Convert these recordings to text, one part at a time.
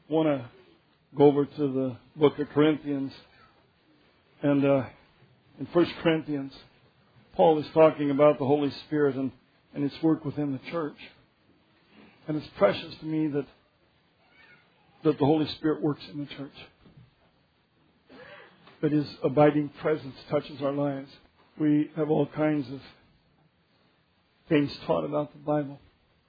want to go over to the book of Corinthians. And in 1 Corinthians, Paul is talking about the Holy Spirit and its work within the church. And it's precious to me that the Holy Spirit works in the church. That His abiding presence touches our lives. We have all kinds of things taught about the Bible.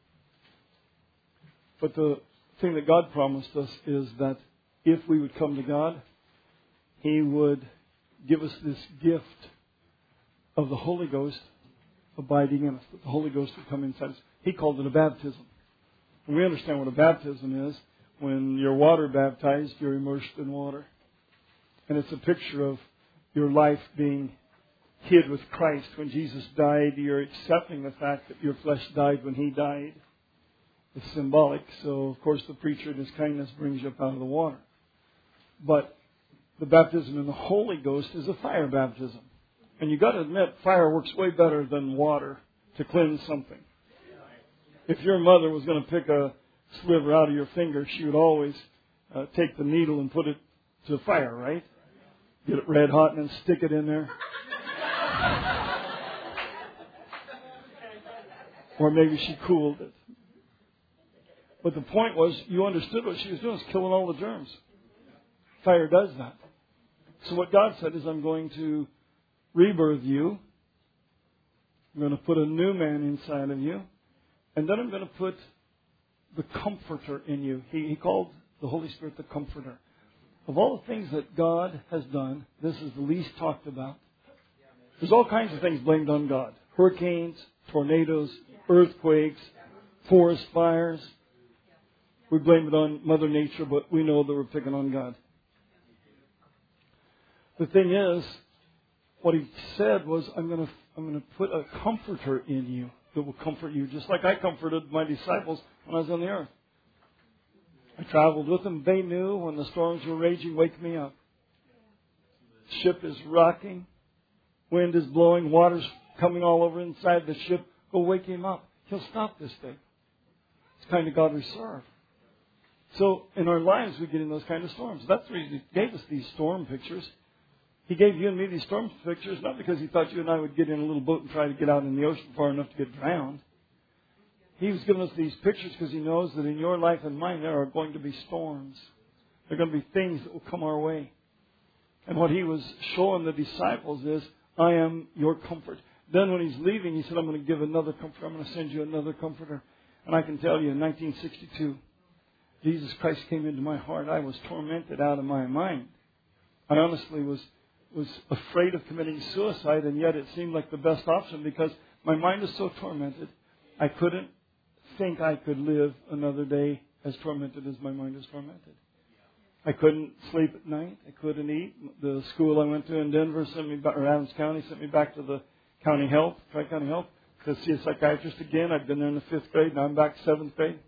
But the thing that God promised us is that if we would come to God, He would give us this gift of the Holy Ghost abiding in us. That the Holy Ghost would come inside us. He called it a baptism. And we understand what a baptism is. When you're water baptized, you're immersed in water. And it's a picture of your life being hid with Christ. When Jesus died, you're accepting the fact that your flesh died when He died. It's symbolic. So, of course, the preacher in his kindness brings you up out of the water. But the baptism in the Holy Ghost is a fire baptism. And you've got to admit, fire works way better than water to cleanse something. If your mother was going to pick a sliver out of your finger, she would always take the needle and put it to the fire, right? Get it red hot and then stick it in there. Or maybe she cooled it. But the point was, you understood what she was doing. It was killing all the germs. Fire does that. So what God said is, I'm going to rebirth you. I'm going to put a new man inside of you. And then I'm going to put the Comforter in you. He called the Holy Spirit the Comforter. Of all the things that God has done, this is the least talked about. There's all kinds of things blamed on God. Hurricanes, tornadoes, earthquakes, forest fires. We blame it on Mother Nature, but we know that we're picking on God. The thing is, what He said was, I'm going to put a comforter in you that will comfort you, just like I comforted my disciples when I was on the earth. I traveled with them. They knew when the storms were raging, wake me up. Ship is rocking. Wind is blowing. Water's coming all over inside the ship. Go wake Him up. He'll stop this thing. It's the kind of God we serve. So in our lives, we get in those kind of storms. That's the reason He gave us these storm pictures. He gave you and me these storm pictures not because He thought you and I would get in a little boat and try to get out in the ocean far enough to get drowned. He was giving us these pictures because He knows that in your life and mine there are going to be storms. There are going to be things that will come our way. And what He was showing the disciples is, I am your comfort. Then when He's leaving, He said, I'm going to give another comforter. I'm going to send you another comforter. And I can tell you, in 1962, Jesus Christ came into my heart. I was tormented out of my mind. I honestly was afraid of committing suicide, and yet it seemed like the best option because my mind was so tormented. I couldn't think I could live another day as tormented as my mind is tormented. I couldn't sleep at night. I couldn't eat. The school I went to in Denver sent me back, or Adams County sent me back to the county health, Tri-County Health, to see a psychiatrist again. I'd been there in the 5th grade. Now I'm back 7th grade.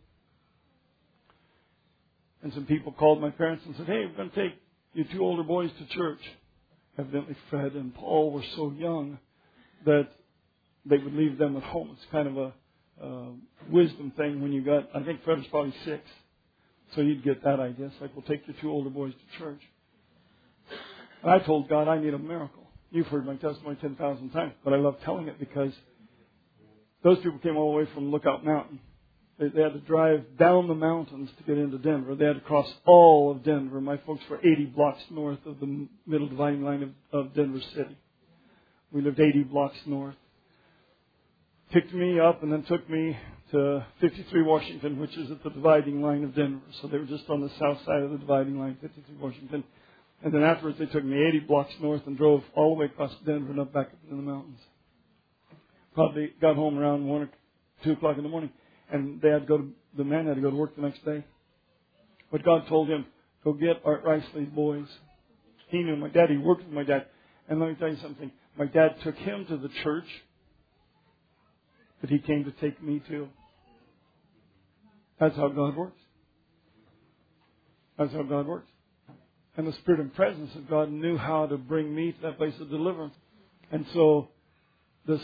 And some people called my parents and said, hey, we're going to take your 2 older boys to church. Evidently Fred and Paul were so young that they would leave them at home. It's kind of a wisdom thing when you got, I think Fred was probably 6. So you'd get that idea. It's like, we'll take your 2 older boys to church. And I told God, I need a miracle. You've heard my testimony 10,000 times, but I love telling it because those people came all the way from Lookout Mountain. They had to drive down the mountains to get into Denver. They had to cross all of Denver. My folks were 80 blocks north of the middle dividing line of Denver City. We lived 80 blocks north. Picked me up and then took me to 53 Washington, which is at the dividing line of Denver. So they were just on the south side of the dividing line, 53 Washington. And then afterwards they took me 80 blocks north and drove all the way across Denver and up back up in the mountains. Probably got home around 1 or 2 o'clock in the morning. And they had to go to, the man had to go to work the next day. But God told him, go get Art Riceley's boys. He knew my dad. He worked with my dad. And let me tell you something. My dad took him to the church that he came to take me to. That's how God works. That's how God works. And the Spirit and presence of God knew how to bring me to that place of deliverance. And so this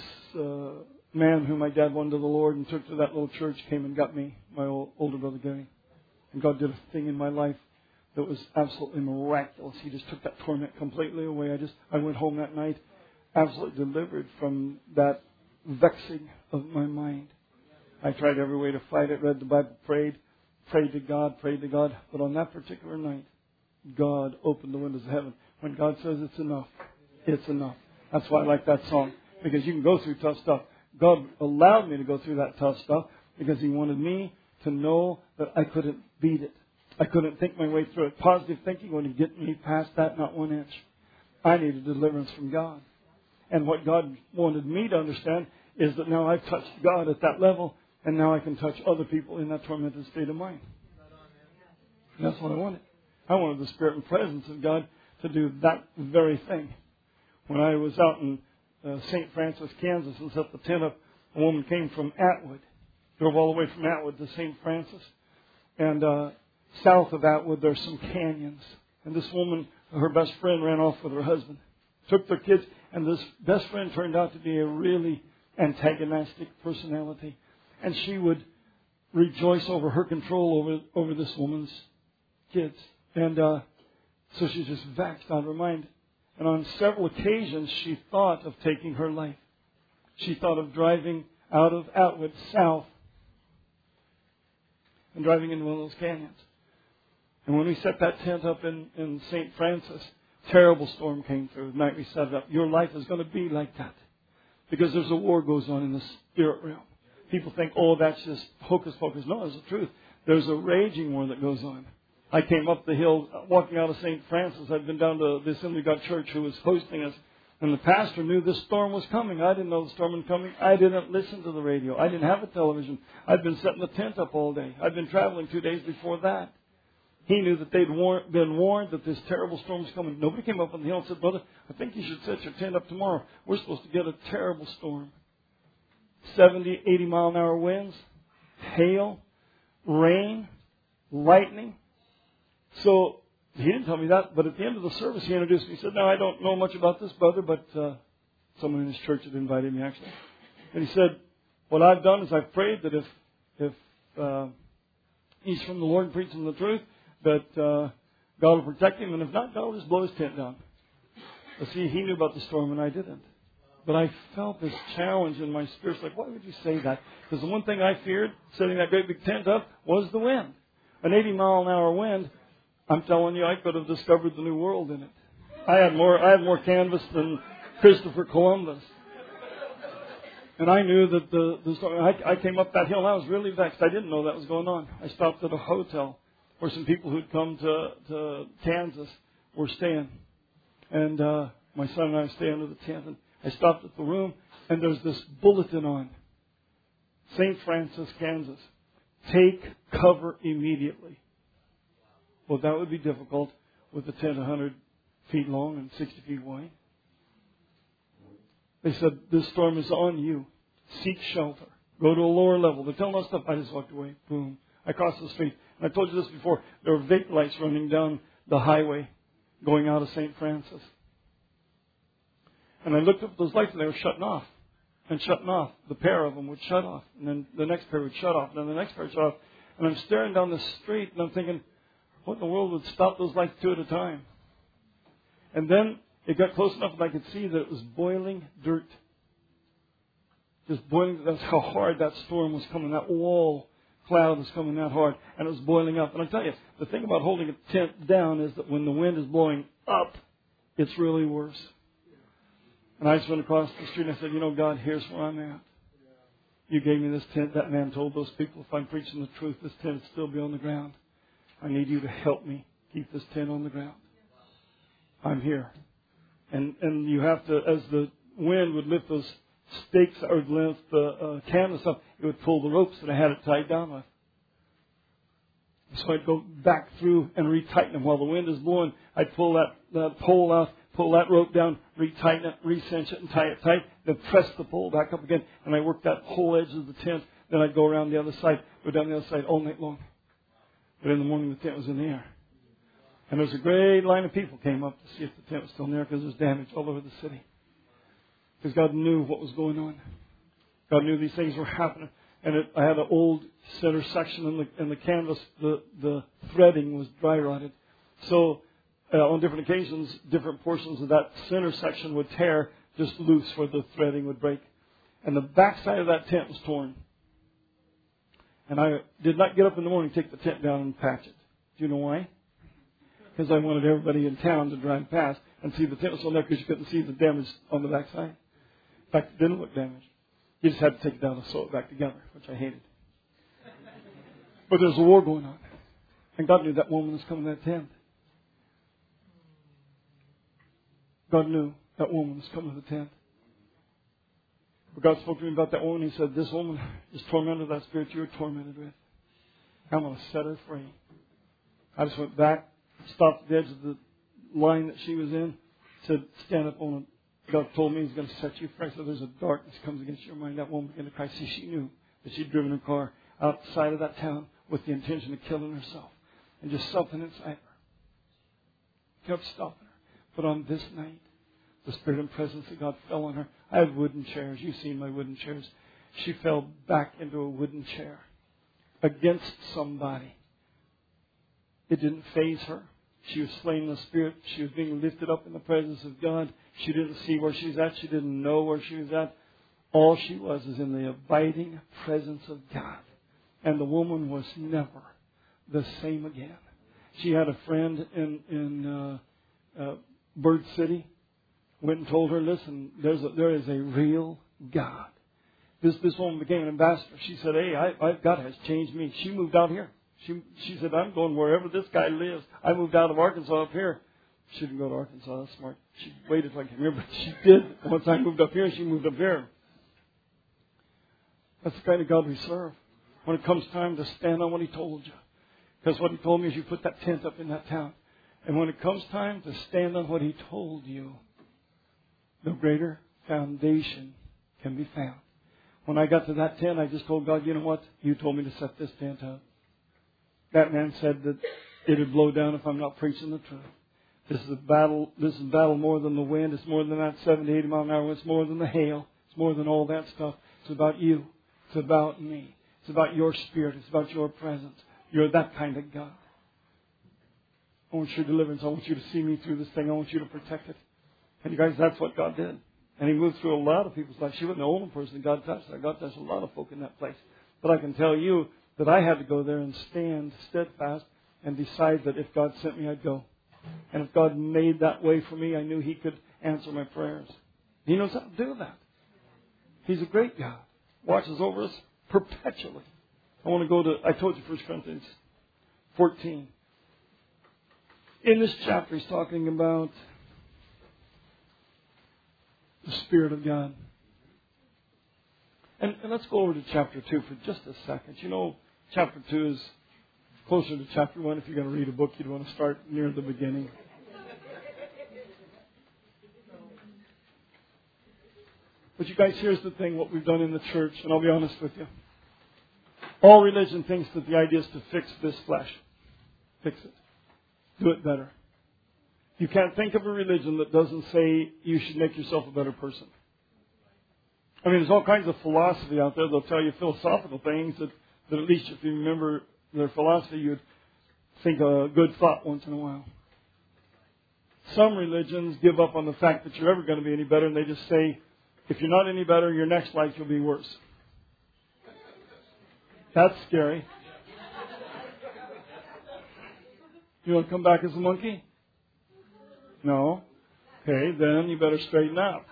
man whom my dad won to the Lord and took to that little church came and got me, my older brother Gary. And God did a thing in my life that was absolutely miraculous. He just took that torment completely away. I went home that night absolutely delivered from that vexing of my mind. I tried every way to fight it, read the Bible, prayed to God. But on that particular night, God opened the windows of heaven. When God says it's enough, it's enough. That's why I like that song. Because you can go through tough stuff. God allowed me to go through that tough stuff because He wanted me to know that I couldn't beat it. I couldn't think my way through it. Positive thinking wouldn't get me past that, not 1 inch. I needed deliverance from God. And what God wanted me to understand is that now I've touched God at that level, and now I can touch other people in that tormented state of mind. And that's what I wanted. I wanted the Spirit and presence of God to do that very thing. When I was out in St. Francis, Kansas, and set the tent up, a woman came from Atwood, drove all the way from Atwood to St. Francis. And south of Atwood, there's some canyons. And this woman, her best friend, ran off with her husband, took their kids, and this best friend turned out to be a really antagonistic personality. And she would rejoice over her control over this woman's kids. And so she's just vexed on her mind. And on several occasions, she thought of taking her life. She thought of driving out of Atwood south and driving into one of those canyons. And when we set that tent up in St. Francis, terrible storm came through the night we set it up. Your life is going to be like that. Because there's a war goes on in the spirit realm. People think, oh, that's just hocus pocus. No, it's the truth. There's a raging war that goes on. I came up the hill walking out of St. Francis. I'd been down to the Assembly of God Church who was hosting us. And the pastor knew this storm was coming. I didn't know the storm was coming. I didn't listen to the radio. I didn't have a television. I'd been setting the tent up all day. I'd been traveling 2 days before that. He knew that they'd been warned that this terrible storm was coming. Nobody came up on the hill and said, brother, I think you should set your tent up tomorrow. We're supposed to get a terrible storm. 70, 80 mile an hour winds, hail, rain, lightning. So he didn't tell me that, but at the end of the service he introduced me. He said, now I don't know much about this, brother, but someone in his church had invited me actually. And he said, what I've done is I've prayed that if he's from the Lord preaching the truth, that God will protect him, and if not, God will just blow his tent down. But see, he knew about the storm and I didn't. But I felt this challenge in my spirit. Like, why would you say that? Because the one thing I feared, setting that great big tent up, was the wind. An 80 mile an hour wind, I'm telling you, I could have discovered the new world in it. I had more canvas than Christopher Columbus. And I knew that the storm, I came up that hill and I was really vexed. I didn't know that was going on. I stopped at a hotel where some people who'd come to Kansas were staying. And my son and I stayed under the tent. And I stopped at the room, and there's this bulletin on. St. Francis, Kansas. Take cover immediately. Well, that would be difficult with a tent 100 feet long and 60 feet wide. They said, this storm is on you. Seek shelter. Go to a lower level. They're telling us stuff. I just walked away. Boom. I crossed the street. And I told you this before. There were vapor lights running down the highway going out of St. Francis. And I looked up at those lights and they were shutting off. And shutting off. The pair of them would shut off. And then the next pair would shut off. And then the next pair would shut off. And I'm staring down the street and I'm thinking, what in the world would stop those lights 2 at a time? And then it got close enough and I could see that it was boiling dirt. Just boiling. That's how hard that storm was coming. That wall cloud was coming that hard. And it was boiling up. And I tell you, the thing about holding a tent down is that when the wind is blowing up, it's really worse. And I just went across the street and I said, you know, God, here's where I'm at. You gave me this tent. That man told those people, if I'm preaching the truth, this tent will still be on the ground. I need you to help me keep this tent on the ground. I'm here. And you have to, as the wind would lift those stakes or lift the canvas up, it would pull the ropes that I had it tied down with. So I'd go back through and retighten them. While the wind is blowing, I'd pull that pole out, pull that rope down, retighten it, recinch it, and tie it tight. Then press the pole back up again, and I worked that whole edge of the tent. Then I'd go around the other side, go down the other side all night long. But in the morning, the tent was in the air. And there was a great line of people came up to see if the tent was still in there because there was damage all over the city. Because God knew what was going on. God knew these things were happening. And I had an old center section in the canvas. The threading was dry rotted. So on different occasions, different portions of that center section would tear just loose where the threading would break. And the back side of that tent was torn. And I did not get up in the morning, take the tent down and patch it. Do you know why? Because I wanted everybody in town to drive past and see the tent was on there because you couldn't see the damage on the back side. In fact, it didn't look damaged. You just had to take it down and sew it back together, which I hated. But there's a war going on. And God knew that woman was coming to that tent. God knew that woman was coming to the tent. But God spoke to me about that woman. He said, this woman is tormented with that spirit you're tormented with. I'm going to set her free. I just went back, stopped at the edge of the line that she was in, said, stand up on it. God told me He's going to set you free. So there's a darkness comes against your mind. That woman began to cry. See, she knew that she'd driven her car outside of that town with the intention of killing herself. And just something inside her kept stopping her. But on this night, the Spirit and presence of God fell on her. I have wooden chairs. You've seen my wooden chairs. She fell back into a wooden chair against somebody. It didn't faze her. She was slain in the Spirit. She was being lifted up in the presence of God. She didn't see where she was at. She didn't know where she was at. All she was is in the abiding presence of God. And the woman was never the same again. She had a friend in Bird City. Went and told her, listen, there is a real God. This woman became an ambassador. She said, hey, God has changed me. She moved out here. She said, I'm going wherever this guy lives. I moved out of Arkansas up here. She didn't go to Arkansas. That's smart. She waited till I came here, but she did. Once I moved up here, she moved up here. That's the kind of God we serve. When it comes time to stand on what He told you. Because what He told me is you put that tent up in that town. And when it comes time to stand on what He told you, no greater foundation can be found. When I got to that tent, I just told God, you know what? You told me to set this tent up. That man said that it would blow down if I'm not preaching the truth. This is a battle. This is a battle more than the wind. It's more than that 70, 80 mile an hour. It's more than the hail. It's more than all that stuff. It's about you. It's about me. It's about your spirit. It's about your presence. You're that kind of God. I want your deliverance. I want you to see me through this thing. I want you to protect it. And you guys, that's what God did. And He moved through a lot of people's lives. She wasn't the only person God touched. God touched a lot of folk in that place. But I can tell you that I had to go there and stand steadfast and decide that if God sent me, I'd go. And if God made that way for me, I knew He could answer my prayers. He knows how to do that. He's a great God. Watches over us perpetually. I want to go to, I told you 1 Corinthians 14. In this chapter, he's talking about the Spirit of God. And let's go over to chapter 2 for just a second. You know, chapter 2 is closer to chapter 1. If you're going to read a book, you'd want to start near the beginning. But you guys, here's the thing, what we've done in the church, and I'll be honest with you. All religion thinks that the idea is to fix this flesh. Fix it. Do it better. You can't think of a religion that doesn't say you should make yourself a better person. I mean, there's all kinds of philosophy out there. They'll tell you philosophical things that at least if you remember their philosophy, you'd think a good thought once in a while. Some religions give up on the fact that you're ever going to be any better, and they just say, if you're not any better, your next life you'll be worse. That's scary. You want to come back as a monkey? No. Okay, then you better straighten up.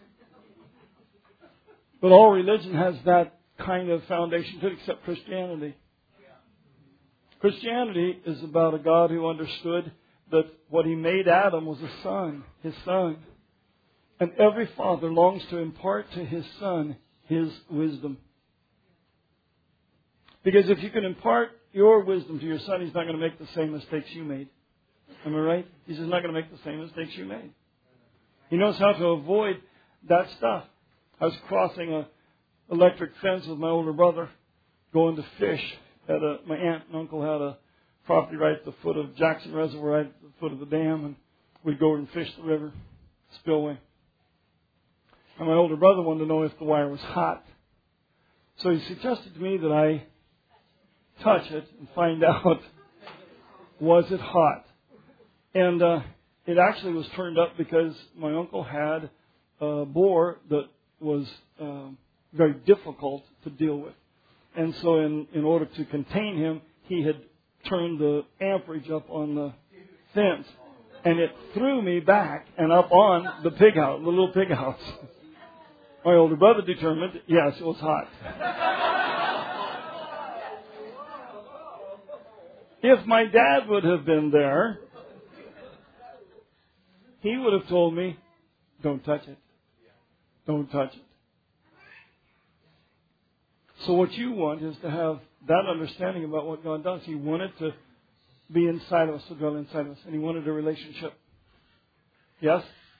But all religion has that kind of foundation to it, except Christianity. Christianity is about a God who understood that what He made Adam was a son, his son. And every father longs to impart to his son his wisdom. Because if you can impart your wisdom to your son, he's not going to make the same mistakes you made. Am I right? He's just not going to make the same mistakes you made. He knows how to avoid that stuff. I was crossing an electric fence with my older brother, going to fish. My aunt and uncle had a property right at the foot of Jackson Reservoir, right at the foot of the dam, and we'd go over and fish the river, spillway. And my older brother wanted to know if the wire was hot. So he suggested to me that I touch it and find out, was it hot? And it actually was turned up because my uncle had a boar that was very difficult to deal with. And so in order to contain him, he had turned the amperage up on the fence. And it threw me back and up on the pig house, the little pig house. My older brother determined, yes, it was hot. If my dad would have been there, he would have told me, don't touch it. Don't touch it. So what you want is to have that understanding about what God does. He wanted to be inside of us, to dwell inside of us. And He wanted a relationship. Yes?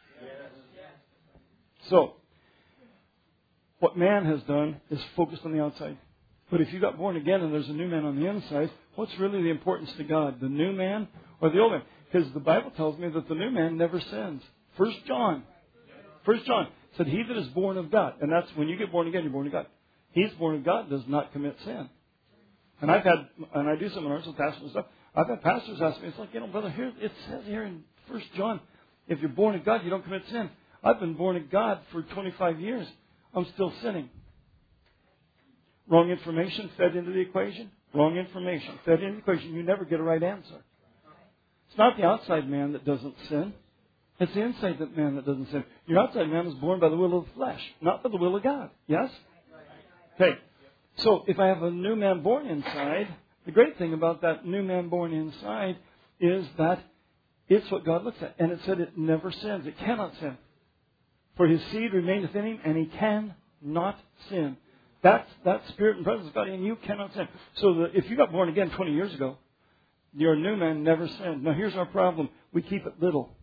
So, what man has done is focused on the outside. But if you got born again and there's a new man on the inside, what's really the importance to God? The new man or the old man? Because the Bible tells me that the new man never sins. 1 John said, he that is born of God. And that's when you get born again, you're born of God. He's born of God, does not commit sin. And I do seminars with pastors and stuff. I've had pastors ask me, it's like, brother, here it says here in 1 John, if you're born of God, you don't commit sin. I've been born of God for 25 years. I'm still sinning. Wrong information fed into the equation. Wrong information fed into the equation. You never get a right answer. It's not the outside man that doesn't sin. It's the inside man that doesn't sin. Your outside man was born by the will of the flesh, not by the will of God. Yes? Okay. So if I have a new man born inside, the great thing about that new man born inside is that it's what God looks at. And it said it never sins. It cannot sin. For His seed remaineth in him, and he cannot sin. That's that spirit and presence of God, and you cannot sin. So if you got born again 20 years ago, your new man never sinned. Now here's our problem. We keep it little.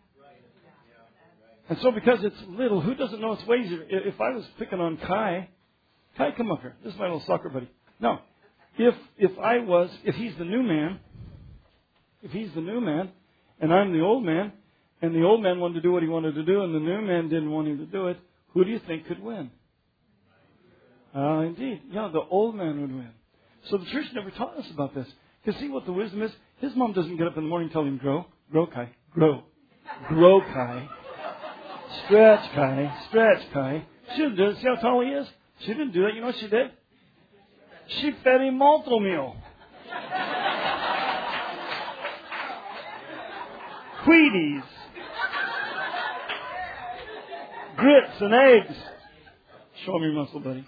And so because it's little, who doesn't know its ways? If I was picking on Kai, come up here. This is my little soccer buddy. No. If he's the new man, and I'm the old man, and the old man wanted to do what he wanted to do, and the new man didn't want him to do it, who do you think could win? Indeed. Yeah, the old man would win. So the church never taught us about this. Because see what the wisdom is? His mom doesn't get up in the morning and tell him, grow. Grow, Kai. Grow. Grow, Kai. Stretch, Kai. Stretch, Kai. She didn't do it. See how tall he is? She didn't do that. You know what she did? She fed him Malto-Meal. Wheaties. Grits and eggs. Show me your muscle, buddy.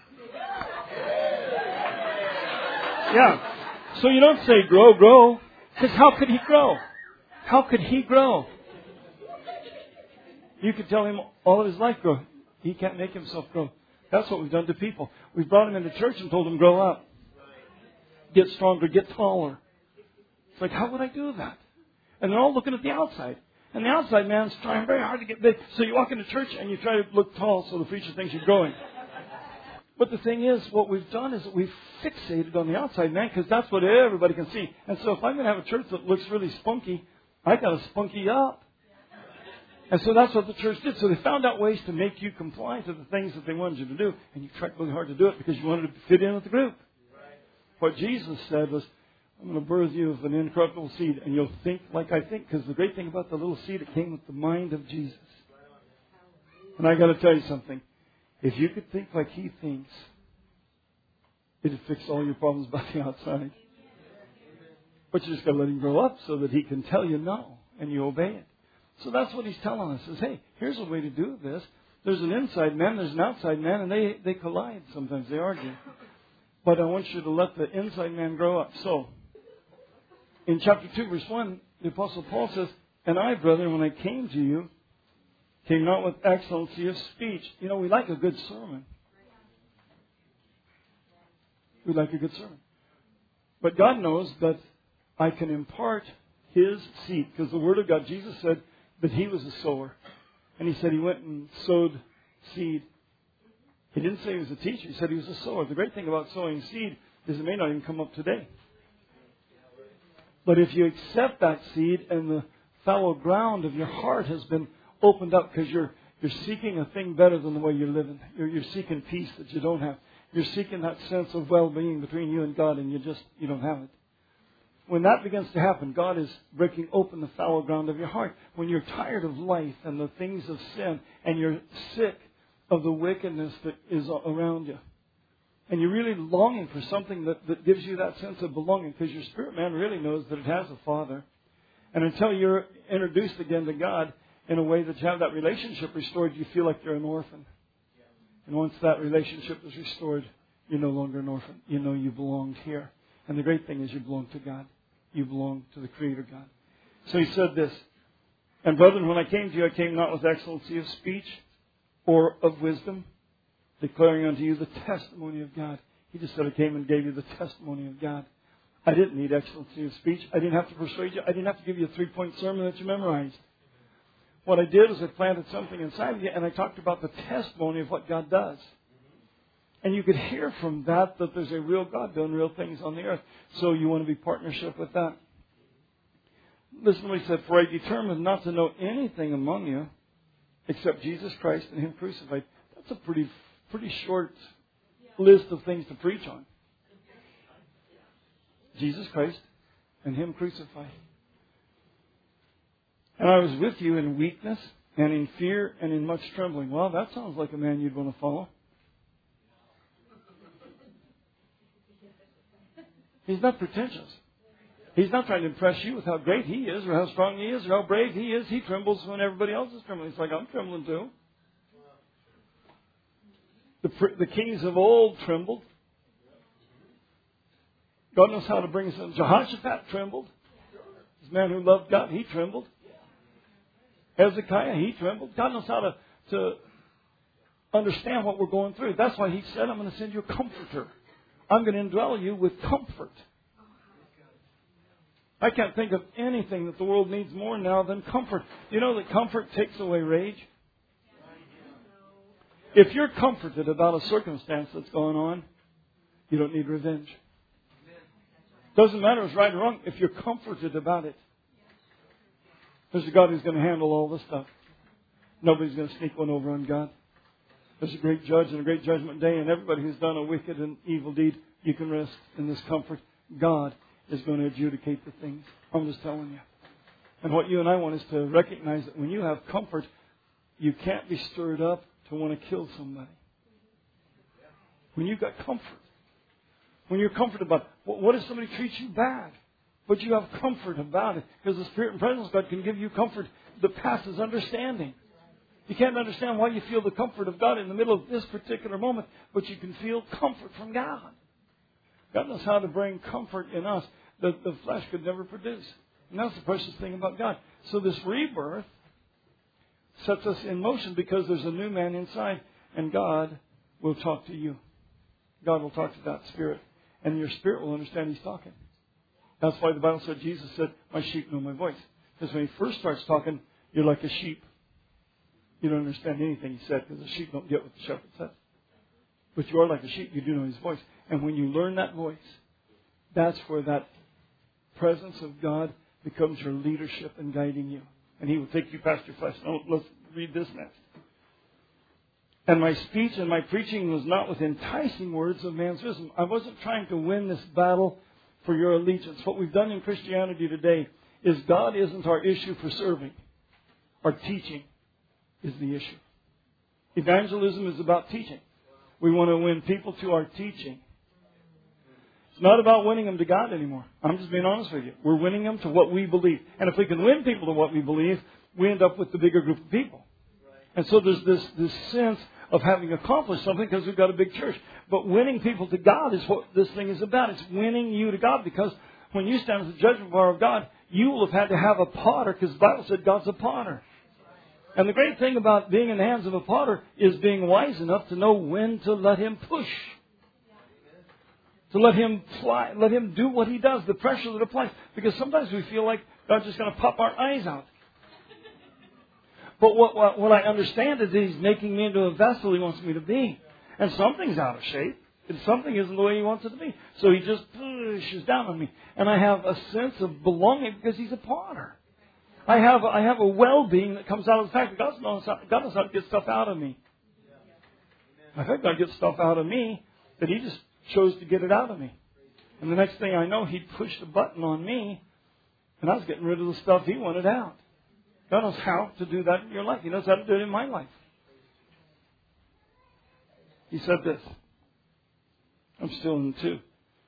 Yeah. So you don't say grow. Because how could he grow? How could he grow? You could tell him all of his life grow. He can't make himself grow. That's what we've done to people. We've brought them into church and told them grow up. Get stronger, get taller. It's like, how would I do that? And they're all looking at the outside. And the outside man's trying very hard to get big. So you walk into church and you try to look tall so the preacher thinks you're growing. But the thing is, what we've done is that we've fixated on the outside man because that's what everybody can see. And so if I'm going to have a church that looks really spunky, I got to spunky up. And so that's what the church did. So they found out ways to make you comply to the things that they wanted you to do. And you tried really hard to do it because you wanted to fit in with the group. What Jesus said was, I'm going to birth you of an incorruptible seed, and you'll think like I think. Because the great thing about the little seed, it came with the mind of Jesus. And I got to tell you something. If you could think like He thinks, it'd fix all your problems by the outside. But you just got to let Him grow up so that He can tell you no, and you obey it. So that's what He's telling us, is, hey, here's a way to do this. There's an inside man, there's an outside man, and they collide sometimes. They argue. But I want you to let the inside man grow up. So, in chapter 2, verse 1, the Apostle Paul says, and I, brethren, when I came to you, came not with excellency of speech. You know, we like a good sermon. We like a good sermon. But God knows that I can impart His seed. Because the Word of God, Jesus said that He was a sower. And He said He went and sowed seed. He didn't say He was a teacher. He said He was a sower. The great thing about sowing seed is it may not even come up today. But if you accept that seed and the fallow ground of your heart has been opened up because you're seeking a thing better than the way you're living. You're seeking peace that you don't have. You're seeking that sense of well-being between you and God, and you don't have it. When that begins to happen, God is breaking open the fallow ground of your heart. When you're tired of life and the things of sin, and you're sick of the wickedness that is around you, and you're really longing for something that gives you that sense of belonging, because your spirit man really knows that it has a Father. And until you're introduced again to God in a way that you have that relationship restored, you feel like you're an orphan. And once that relationship is restored, you're no longer an orphan. You know you belonged here. And the great thing is you belong to God. You belong to the Creator God. So he said this, "And brethren, when I came to you, I came not with excellency of speech or of wisdom, declaring unto you the testimony of God." He just said, "I came and gave you the testimony of God." I didn't need excellency of speech. I didn't have to persuade you. I didn't have to give you a 3-point sermon that you memorized. What I did is I planted something inside of you, and I talked about the testimony of what God does. And you could hear from that there's a real God doing real things on the earth. So you want to be partnership with that. Listen to what he said, "For I determined not to know anything among you except Jesus Christ and Him crucified." That's a pretty short list of things to preach on. Jesus Christ and Him crucified. "And I was with you in weakness and in fear and in much trembling." Well, that sounds like a man you'd want to follow. He's not pretentious. He's not trying to impress you with how great He is or how strong He is or how brave He is. He trembles when everybody else is trembling. He's like, I'm trembling too. The kings of old trembled. God knows how to bring us in. Jehoshaphat trembled. This man who loved God, he trembled. Hezekiah, he trembled. God knows how to understand what we're going through. That's why He said, "I'm going to send you a comforter. I'm going to indwell you with comfort." I can't think of anything that the world needs more now than comfort. You know that comfort takes away rage? If you're comforted about a circumstance that's going on, you don't need revenge. Doesn't matter if it's right or wrong. If you're comforted about it, there's a God who's going to handle all this stuff. Nobody's going to sneak one over on God. There's a great judge and a great judgment day, and everybody who's done a wicked and evil deed, you can rest in this comfort. God is going to adjudicate the things. I'm just telling you. And what you and I want is to recognize that when you have comfort, you can't be stirred up to want to kill somebody. When you've got comfort, when you're comforted about, what if somebody treats you bad? But you have comfort about it, because the Spirit and presence of God can give you comfort that passes understanding. You can't understand why you feel the comfort of God in the middle of this particular moment, but you can feel comfort from God. God knows how to bring comfort in us that the flesh could never produce. And that's the precious thing about God. So this rebirth sets us in motion because there's a new man inside, and God will talk to you. God will talk to that spirit, and your spirit will understand He's talking. That's why the Bible said, Jesus said, "My sheep know my voice." Because when He first starts talking, you're like a sheep. You don't understand anything He said because the sheep don't get what the shepherd says. But you are like a sheep. You do know His voice. And when you learn that voice, that's where that presence of God becomes your leadership and guiding you. And He will take you past your flesh. Now, let's read this next. "And my speech and my preaching was not with enticing words of man's wisdom." I wasn't trying to win this battle for your allegiance. What we've done in Christianity today is God isn't our issue for serving. Our teaching is the issue. Evangelism is about teaching. We want to win people to our teaching. It's not about winning them to God anymore. I'm just being honest with you. We're winning them to what we believe. And if we can win people to what we believe, we end up with the bigger group of people. And so there's this sense of having accomplished something because we've got a big church. But winning people to God is what this thing is about. It's winning you to God, because when you stand as the judgment bar of God, you will have had to have a potter, because the Bible said God's a potter. And the great thing about being in the hands of a potter is being wise enough to know when to let him push. To let him fly, let him do what he does, the pressure that applies. Because sometimes we feel like God's just going to pop our eyes out. But what I understand is that He's making me into a vessel He wants me to be. And something's out of shape. And something isn't the way He wants it to be. So He just pushes down on me. And I have a sense of belonging because He's a potter. I have a well-being that comes out of the fact that God knows how to get stuff out of me. I think God gets stuff out of me that He just chose to get it out of me. And the next thing I know, He pushed a button on me, and I was getting rid of the stuff He wanted out. God knows how to do that in your life. He knows how to do it in my life. He said this. I'm still in 2.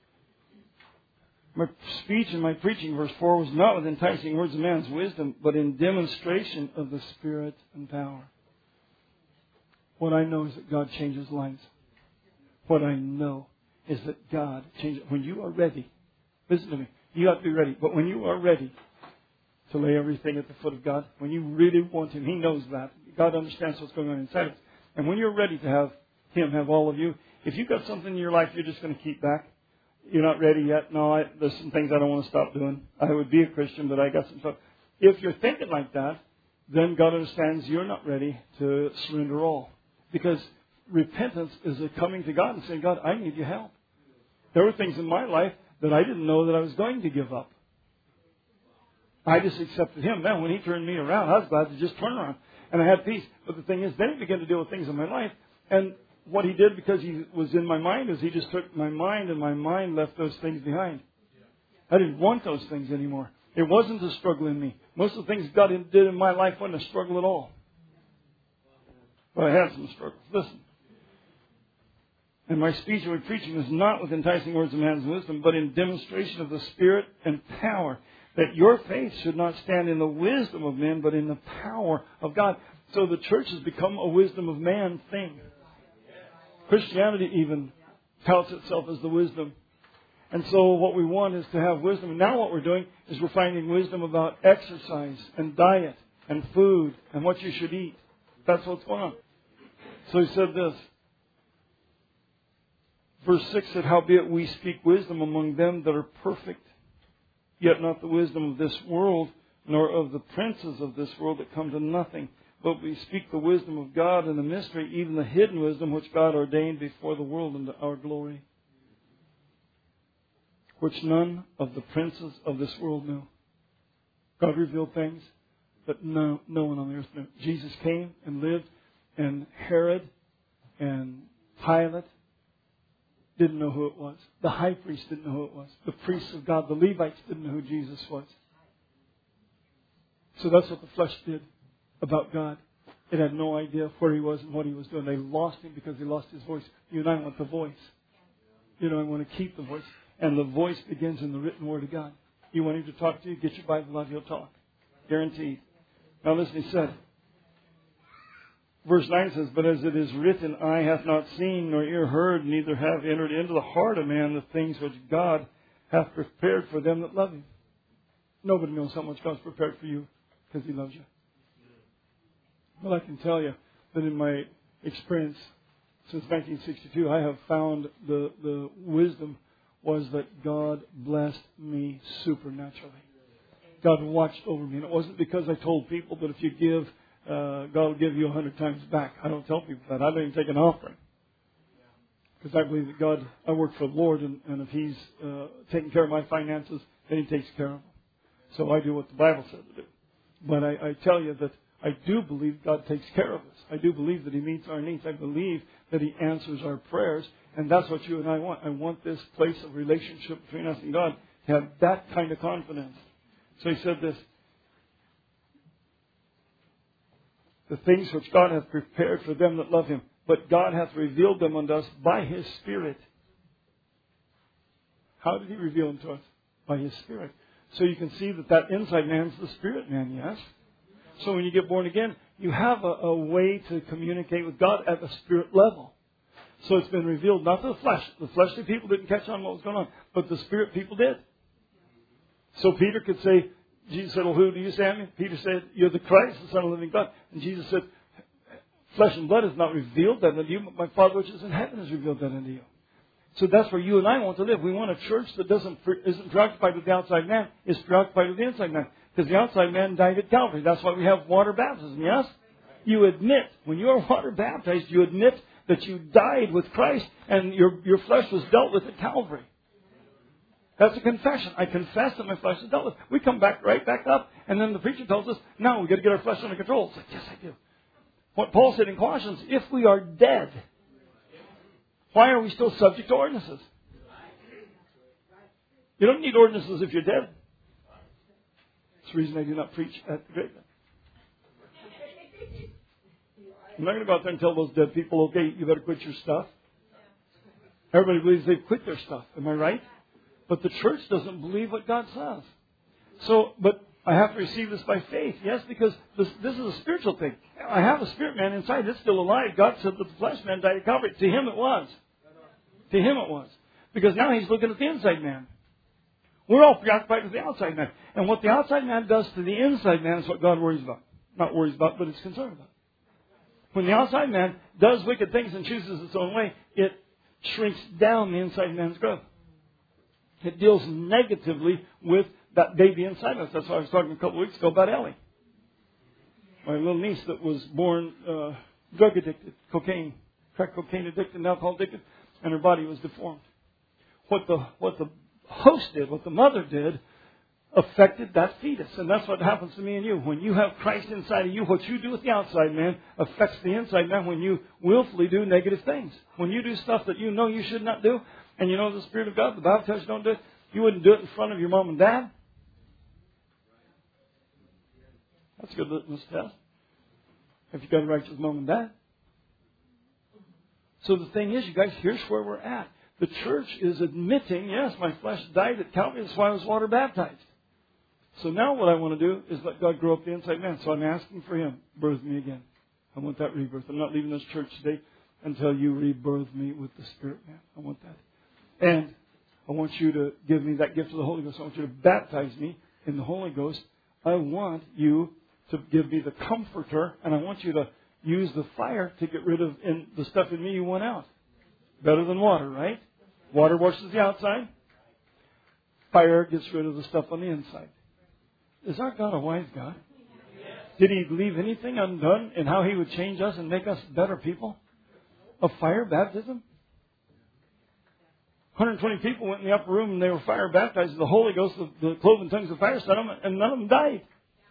My speech and my preaching, verse 4, was not with enticing words of man's wisdom, but in demonstration of the Spirit and power. What I know is that God changes lives. What I know is that God changes. When you are ready, listen to me, you have to be ready. But when you are ready to lay everything at the foot of God, when you really want Him, He knows that. God understands what's going on inside of us. And when you're ready to have Him have all of you, if you've got something in your life you're just going to keep back, you're not ready yet. No, there's some things I don't want to stop doing. I would be a Christian, but I got some stuff. If you're thinking like that, then God understands you're not ready to surrender all. Because repentance is a coming to God and saying, God, I need your help. There were things in my life that I didn't know that I was going to give up. I just accepted Him. Then when He turned me around, I was glad to just turn around. And I had peace. But the thing is, then He began to deal with things in my life. And what He did, because He was in my mind, is He just took my mind, and my mind left those things behind. I didn't want those things anymore. It wasn't a struggle in me. Most of the things God did in my life wasn't a struggle at all. But I had some struggles. Listen. And my speech and my preaching is not with enticing words of man's wisdom, but in demonstration of the Spirit and power, that your faith should not stand in the wisdom of men, but in the power of God. So the church has become a wisdom of man thing. Christianity even touts itself as the wisdom. And so what we want is to have wisdom. And now what we're doing is we're finding wisdom about exercise and diet and food and what you should eat. That's what's going on. So he said this. Verse 6 said, howbeit we speak wisdom among them that are perfect, yet not the wisdom of this world, nor of the princes of this world that come to nothing. But we speak the wisdom of God in the mystery, even the hidden wisdom which God ordained before the world unto our glory, which none of the princes of this world knew. God revealed things that no one on the earth knew. Jesus came and lived, and Herod and Pilate didn't know who it was. The high priest didn't know who it was. The priests of God, the Levites, didn't know who Jesus was. So that's what the flesh did about God. It had no idea where He was and what He was doing. They lost Him because they lost His voice. You and I want the voice. You know, I want to keep the voice. And the voice begins in the written Word of God. You want Him to talk to you? Get your Bible out, He'll talk. Guaranteed. Now listen, he said, verse 9 says, but as it is written, eye hath not seen, nor ear heard, neither have entered into the heart of man the things which God hath prepared for them that love Him. Nobody knows how much God's prepared for you because He loves you. Well, I can tell you that in my experience since 1962, I have found the wisdom was that God blessed me supernaturally. God watched over me. And it wasn't because I told people that if you give, God will give you 100 times back. I don't tell people that. I don't even take an offering. Because I believe that God, I work for the Lord, and if He's taking care of my finances, then He takes care of them. So I do what the Bible says to do. But I tell you that I do believe God takes care of us. I do believe that He meets our needs. I believe that He answers our prayers. And that's what you and I want. I want this place of relationship between us and God to have that kind of confidence. So he said this. The things which God hath prepared for them that love Him. But God hath revealed them unto us by His Spirit. How did He reveal them to us? By His Spirit. So you can see that inside man's the spirit man, yes? So when you get born again, you have a way to communicate with God at the spirit level. So it's been revealed not to the flesh. The fleshly people didn't catch on what was going on, but the spirit people did. So Peter could say, Jesus said, well, who do you say I am? Peter said, you're the Christ, the Son of the living God. And Jesus said, flesh and blood has not revealed that unto you, but my Father which is in heaven has revealed that unto you. So that's where you and I want to live. We want a church that isn't preoccupied with the outside man, is preoccupied with the inside man. Because the outside man died at Calvary. That's why we have water baptism, yes? You admit, when you are water baptized, you admit that you died with Christ and your flesh was dealt with at Calvary. That's a confession. I confess that my flesh is dealt with. We come right back up, and then the preacher tells us, now we've got to get our flesh under control. It's like, yes, I do. What Paul said in Colossians, if we are dead Why are we still subject to ordinances? You don't need ordinances if you're dead. That's the reason I do not preach at the graveyard. I'm not going to go out there and tell those dead people, okay, you better quit your stuff. Everybody believes they've quit their stuff. Am I right? But the church doesn't believe what God says. So, but I have to receive this by faith. Yes, because this is a spiritual thing. I have a spirit man inside that's still alive. God said that the flesh man died at Calvary. To him it was. To him it was. Because now he's looking at the inside man. We're all preoccupied with the outside man. And what the outside man does to the inside man is what God worries about. Not worries about, but is concerned about. When the outside man does wicked things and chooses its own way, it shrinks down the inside man's growth. It deals negatively with that baby inside us. That's why I was talking a couple of weeks ago about Ellie. My little niece that was born drug addicted, crack cocaine addicted, and alcohol addicted, and her body was deformed. What the host did, what the mother did, affected that fetus. And that's what happens to me and you. When you have Christ inside of you, what you do with the outside man affects the inside man when you willfully do negative things. When you do stuff that you know you should not do, and you know the Spirit of God, the Bible tells you don't do it, you wouldn't do it in front of your mom and dad. That's a good litmus test. If you've got a righteous mom and dad. So the thing is, you guys, here's where we're at. The church is admitting, yes, my flesh died at Calvary. That's why I was water baptized. So now what I want to do is let God grow up the inside man. So I'm asking for Him, birth me again. I want that rebirth. I'm not leaving this church today until you rebirth me with the Spirit man. I want that. And I want you to give me that gift of the Holy Ghost. I want you to baptize me in the Holy Ghost. I want you to give me the comforter, and I want you to use the fire to get rid of the stuff in me you want out. Better than water, right? Water washes the outside. Fire gets rid of the stuff on the inside. Is our God a wise God? Did He leave anything undone in how He would change us and make us better people? A fire baptism? 120 people went in the upper room and they were fire baptized with the Holy Ghost, the cloven tongues of fire set them, and none of them died.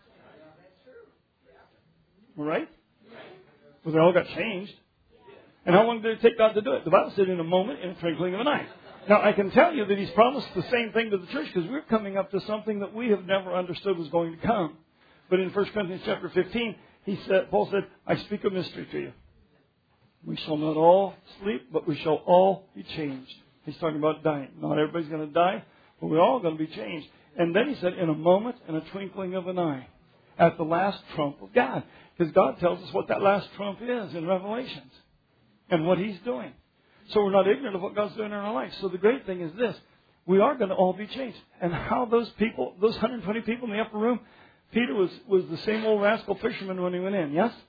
Right? Well, they all got changed. And how long did it take God to do it? The Bible said in a moment, in a twinkling of an eye. Now, I can tell you that He's promised the same thing to the church because we're coming up to something that we have never understood was going to come. But in 1 Corinthians chapter 15, Paul said, I speak a mystery to you. We shall not all sleep, but we shall all be changed. He's talking about dying. Not everybody's going to die, but we're all going to be changed. And then he said, in a moment, in a twinkling of an eye, at the last trump of God. Because God tells us what that last trump is in Revelations and what He's doing. So we're not ignorant of what God's doing in our life. So the great thing is this. We are going to all be changed. And how those people, those 120 people in the upper room, Peter was the same old rascal fisherman when he went in, yes?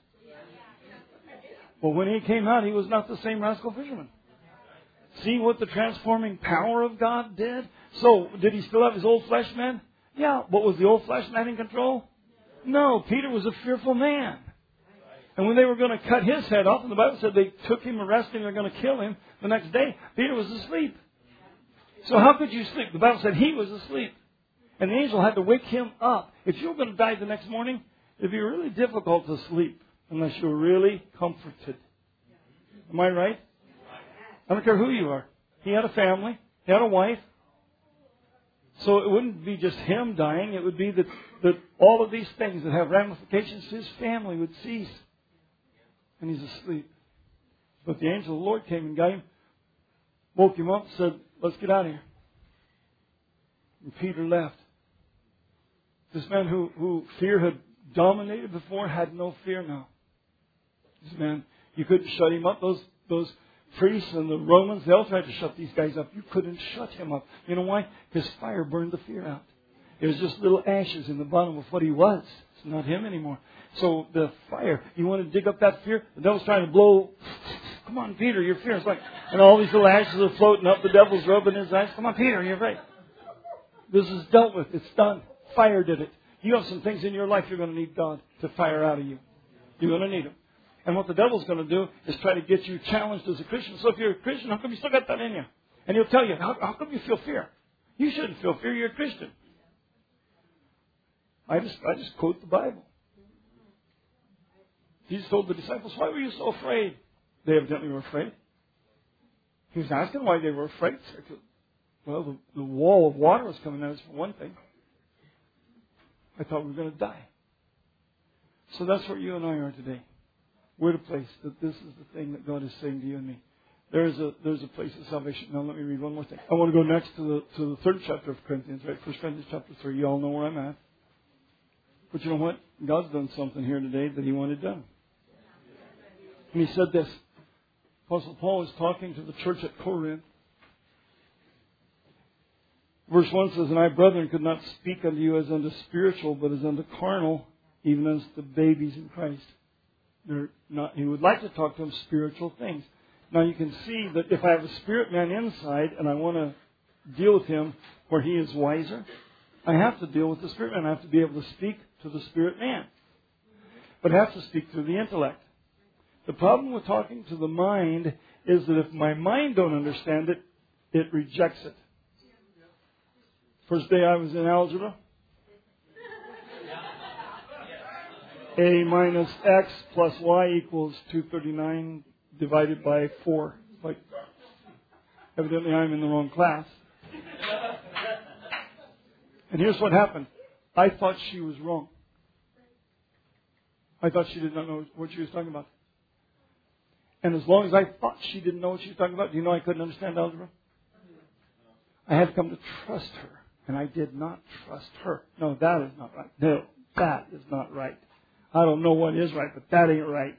Well, when he came out, he was not the same rascal fisherman. See what the transforming power of God did? So, did he still have his old flesh man? Yeah, but was the old flesh man in control? No, Peter was a fearful man. And when they were going to cut his head off, and the Bible said they took him, arrested him, they were going to kill him the next day, Peter was asleep. So how could you sleep? The Bible said he was asleep. And the angel had to wake him up. If you were going to die the next morning, it would be really difficult to sleep unless you were really comforted. Am I right? I don't care who you are. He had a family. He had a wife. So it wouldn't be just him dying. It would be that all of these things that have ramifications to his family would cease. And he's asleep. But the angel of the Lord came and got him, woke him up, and said, let's get out of here. And Peter left. This man who fear had dominated before had no fear now. This man, you couldn't shut him up. Those priests and the Romans, they all tried to shut these guys up. You couldn't shut him up. You know why? Because fire burned the fear out. It was just little ashes in the bottom of what he was. It's not him anymore. So the fire, you want to dig up that fear? The devil's trying to blow. Come on, Peter, you're fear. It's like, and all these little ashes are floating up. The devil's rubbing his eyes. Come on, Peter, you're right. This is dealt with. It's done. Fire did it. You have some things in your life you're going to need God to fire out of you. You're going to need Him. And what the devil's going to do is try to get you challenged as a Christian. So if you're a Christian, how come you still got that in you? And he'll tell you, how come you feel fear? You shouldn't feel fear. You're a Christian. I just quote the Bible. Jesus told the disciples, why were you so afraid? They evidently were afraid. He was asking why they were afraid. Well, the wall of water was coming at us for one thing. I thought we were going to die. So that's where you and I are today. We're at a place that this is the thing that God is saying to you and me. There's a place of salvation. Now let me read one more thing. I want to go next to the third chapter of Corinthians, right? 1 Corinthians chapter 3. You all know where I'm at. But you know what? God's done something here today that He wanted done. And He said this. Apostle Paul is talking to the church at Corinth. Verse 1 says, "And I, brethren, could not speak unto you as unto spiritual, but as unto carnal, even as the babies in Christ." He would like to talk to them spiritual things. Now you can see that if I have a spirit man inside and I want to deal with him where he is wiser, I have to deal with the spirit man. I have to be able to speak to the spirit man. But I have to speak through the intellect. The problem with talking to the mind is that if my mind don't understand it, it rejects it. First day I was in algebra. A minus x plus y equals 239 divided by 4. Like, evidently I'm in the wrong class. And here's what happened. I thought she was wrong. I thought she did not know what she was talking about. And as long as I thought she didn't know what she was talking about, do you know I couldn't understand algebra? I had come to trust her. And I did not trust her. No, that is not right. No, that is not right. I don't know what is right, but that ain't right.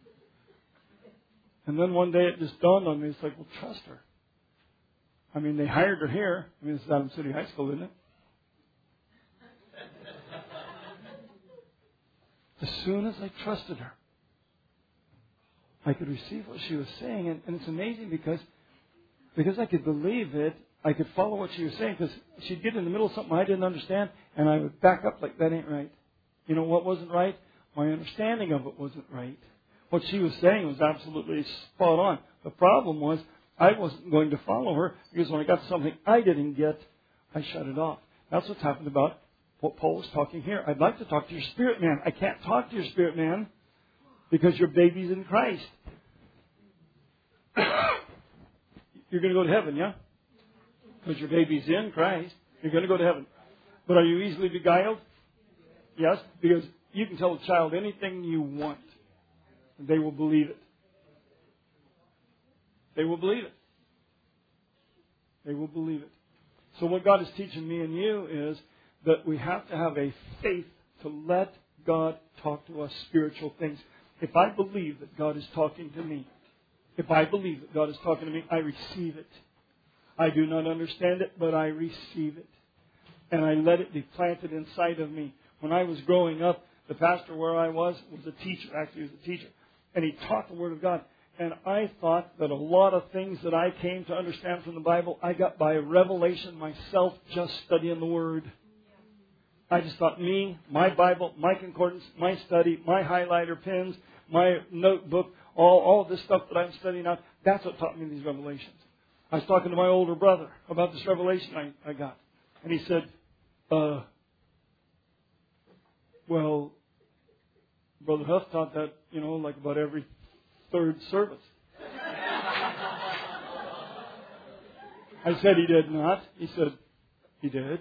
And then one day it just dawned on me. It's like, well, trust her. I mean, they hired her here. I mean, this is Adams City High School, isn't it? As soon as I trusted her, I could receive what she was saying. And it's amazing because I could believe it. I could follow what she was saying because she'd get in the middle of something I didn't understand and I would back up like, that ain't right. You know what wasn't right? My understanding of it wasn't right. What she was saying was absolutely spot on. The problem was I wasn't going to follow her because when I got something I didn't get, I shut it off. That's what's happened about what Paul was talking here. I'd like to talk to your spirit man. I can't talk to your spirit man because you're babies in Christ. You're going to go to heaven, yeah? Because your baby's in Christ. You're going to go to heaven. But are you easily beguiled? Yes, because you can tell a child anything you want. And they will believe it. They will believe it. They will believe it. So what God is teaching me and you is that we have to have a faith to let God talk to us spiritual things. If I believe that God is talking to me, if I believe that God is talking to me, I receive it. I do not understand it, but I receive it. And I let it be planted inside of me. When I was growing up, the pastor where I was a teacher. Actually, he was a teacher. And he taught the Word of God. And I thought that a lot of things that I came to understand from the Bible, I got by revelation myself just studying the Word. I just thought me, my Bible, my concordance, my study, my highlighter pens, my notebook, all this stuff that I'm studying out, that's what taught me these revelations. I was talking to my older brother about this revelation I got. And he said, well, Brother Huff taught that, like about every third service. I said he did not. He said he did.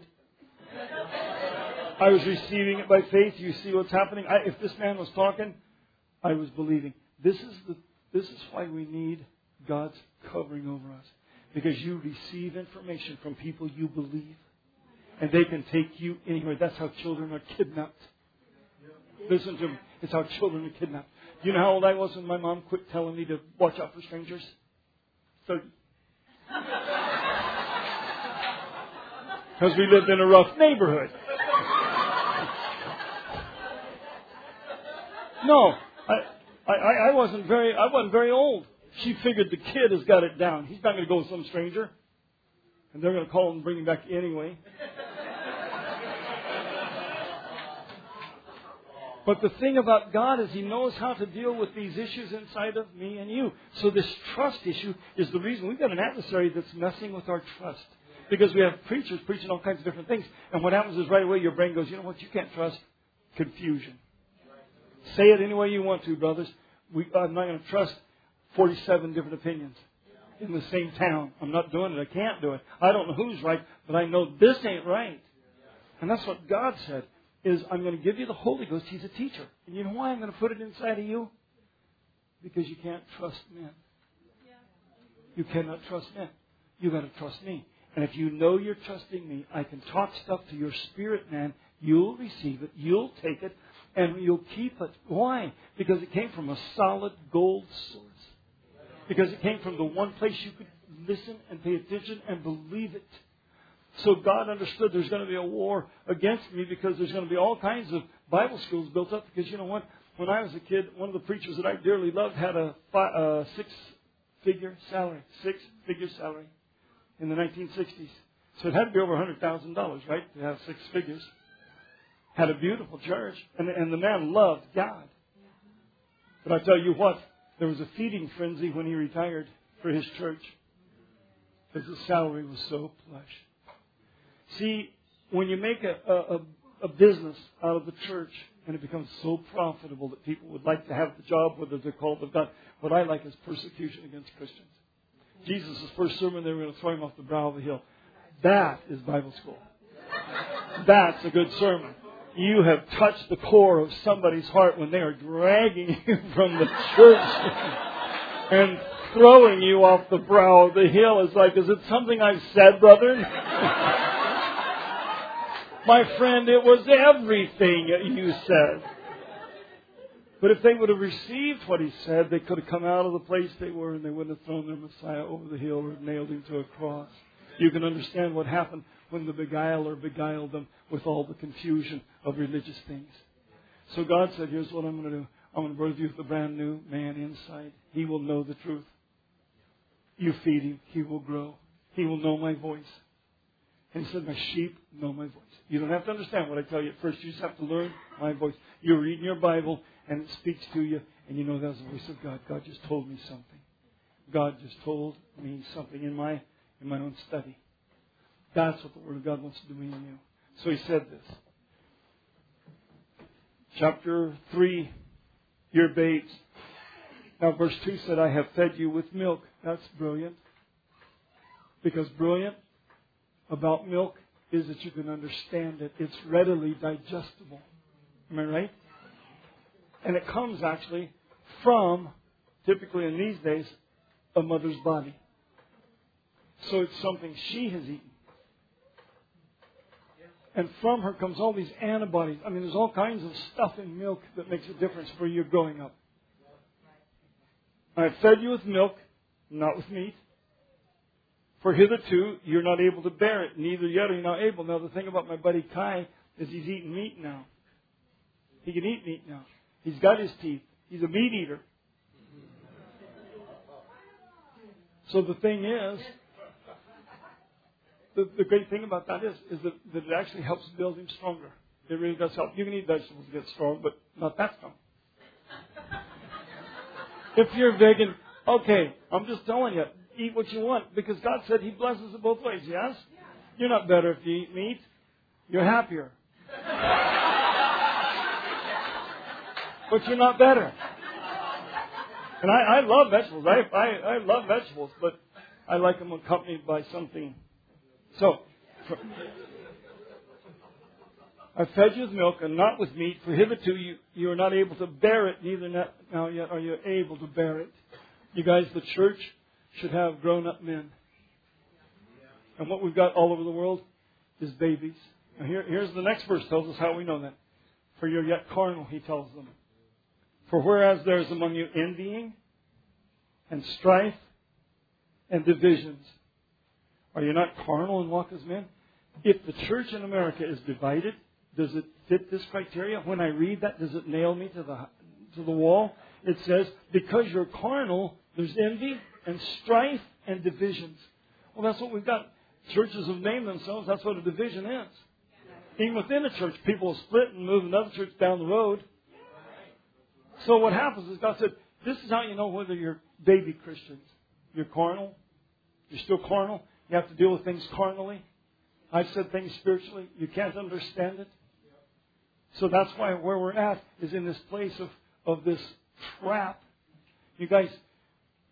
I was receiving it by faith. You see what's happening? If this man was talking, I was believing. This is why we need God's covering over us. Because you receive information from people you believe. And they can take you anywhere. That's how children are kidnapped. Listen to me. It's how children are kidnapped. Do you know how old I was when my mom quit telling me to watch out for strangers? 30. Because we lived in a rough neighborhood. No, I wasn't very old. She figured the kid has got it down. He's not going to go with some stranger. And they're going to call him and bring him back anyway. But the thing about God is He knows how to deal with these issues inside of me and you. So this trust issue is the reason we've got an adversary that's messing with our trust. Because we have preachers preaching all kinds of different things. And what happens is right away your brain goes, you know what, you can't trust confusion. Say it any way you want to, brothers. I'm not going to trust 47 different opinions. in the same town. I'm not doing it. I can't do it. I don't know who's right, but I know this ain't right. And that's what God said, is I'm going to give you the Holy Ghost. He's a teacher. And you know why I'm going to put it inside of you? Because you can't trust men. You cannot trust men. You've got to trust me. And if you know you're trusting me, I can talk stuff to your spirit, man. You'll receive it. You'll take it. And you'll keep it. Why? Because it came from a solid gold source. Because it came from the one place you could listen and pay attention and believe it. So God understood there's going to be a war against me because there's going to be all kinds of Bible schools built up. Because you know what? When I was a kid, one of the preachers that I dearly loved had a six-figure salary. Six-figure salary in the 1960s. So it had to be over $100,000, right, to have six figures. Had a beautiful church. And the man loved God. But I tell you what, there was a feeding frenzy when he retired for his church. Because his salary was so plush. See, when you make a business out of the church and it becomes so profitable that people would like to have the job, whether they're called of God, what I like is persecution against Christians. Jesus' first sermon, they were going to throw him off the brow of the hill. That is Bible school. That's a good sermon. You have touched the core of somebody's heart when they are dragging you from the church and throwing you off the brow of the hill. It's like, is it something I've said, brethren? My friend, it was everything you said. But if they would have received what he said, they could have come out of the place they were and they wouldn't have thrown their Messiah over the hill or nailed him to a cross. You can understand what happened when the beguiler beguiled them with all the confusion of religious things. So God said, here's what I'm going to do. I'm going to birth you with a brand new man inside. He will know the truth. You feed him. He will grow. He will know my voice. And he said, my sheep know my voice. You don't have to understand what I tell you at first. You just have to learn my voice. You're reading your Bible and it speaks to you and you know that's the voice of God. God just told me something. God just told me something in my own study. That's what the Word of God wants to do in you. So he said this. Chapter 3, your babes. Now verse 2 said, I have fed you with milk. That's brilliant. Because brilliant about milk is that you can understand it. It's readily digestible. Am I right? And it comes actually from, typically in these days, a mother's body. So it's something she has eaten. And from her comes all these antibodies. I mean, there's all kinds of stuff in milk that makes a difference for you growing up. I have fed you with milk, not with meat. For hitherto, you're not able to bear it. Neither yet are you not able. Now, the thing about my buddy Kai is he's eating meat now. He can eat meat now. He's got his teeth. He's a meat eater. So the thing is, the great thing about that is that it actually helps build him stronger. It really does help. You can eat vegetables to get strong, but not that strong. If you're vegan, okay, I'm just telling you, eat what you want. Because God said He blesses it both ways, yes? You're not better if you eat meat. You're happier. But you're not better. And I love vegetables. I love vegetables, but I like them accompanied by something. So, I fed you with milk and not with meat, for hitherto you are not able to bear it, neither now yet are you able to bear it. You guys, the church should have grown-up men. And what we've got all over the world is babies. Now here's the next verse tells us how we know that. For you're yet carnal, he tells them. For whereas there is among you envying and strife and divisions, are you not carnal and walk as men? If the church in America is divided, does it fit this criteria? When I read that, does it nail me to the wall? It says, because you're carnal, there's envy and strife and divisions. Well, that's what we've got. Churches have named themselves. That's what a division is. Even within a church, people will split and move another church down the road. So what happens is God said, this is how you know whether you're baby Christians. You're carnal. You're still carnal. You have to deal with things carnally. I've said things spiritually. You can't understand it. So that's why where we're at is in this place of this trap. You guys,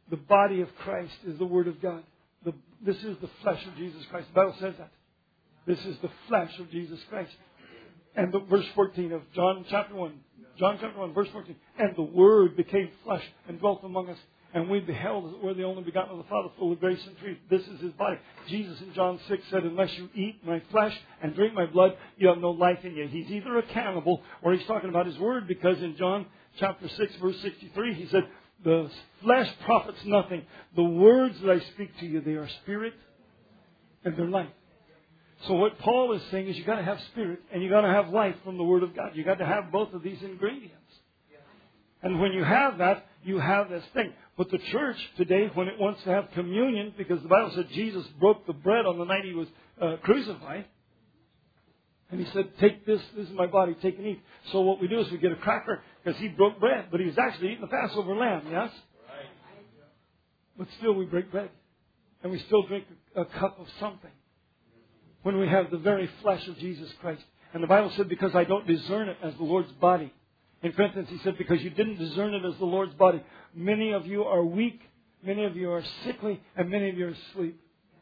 The body of Christ is the Word of God. This is the flesh of Jesus Christ. The Bible says that. This is the flesh of Jesus Christ. And verse 14 of John chapter 1. John chapter 1, verse 14. And the Word became flesh and dwelt among us. And we beheld as it were the only begotten of the Father, full of grace and truth. This is His body. Jesus in John 6 said, unless you eat my flesh and drink my blood, you have no life in you. He's either a cannibal or He's talking about His Word, because in John chapter 6, verse 63, He said, the flesh profits nothing. The words that I speak to you, they are spirit and they're life. So what Paul is saying is you've got to have spirit and you've got to have life from the Word of God. You've got to have both of these ingredients. And when you have that, you have this thing. But the church today, when it wants to have communion, because the Bible said Jesus broke the bread on the night He was crucified. And He said, take this is my body, take and eat. So what we do is we get a cracker, because He broke bread. But He was actually eating the Passover lamb, yes? But still we break bread. And we still drink a cup of something. When we have the very flesh of Jesus Christ. And the Bible said, because I don't discern it as the Lord's body. In Corinthians, He said, because you didn't discern it as the Lord's body. Many of you are weak, many of you are sickly, and many of you are asleep.